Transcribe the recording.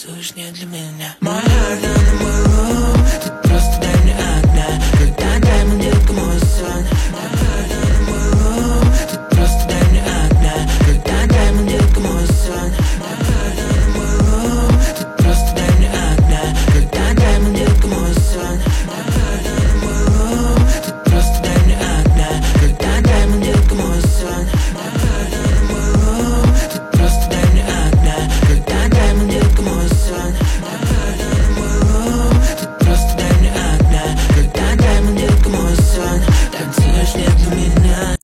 Ты не для меня. My heart on the move. Тут просто